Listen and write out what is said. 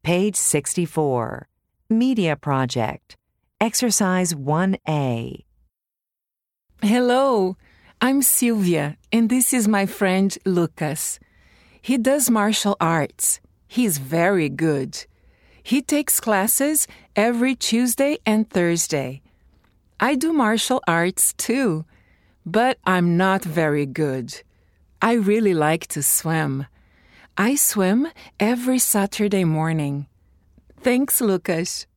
Page 64. Media Project. Exercise 1A. Hello, I'm Sylvia, and this is my friend Lucas. He does martial arts. He's very good. He takes classes every Tuesday and Thursday. I do martial arts too, but I'm not very good. I really like to swim. I swim every Saturday morning. Thanks, Lucas.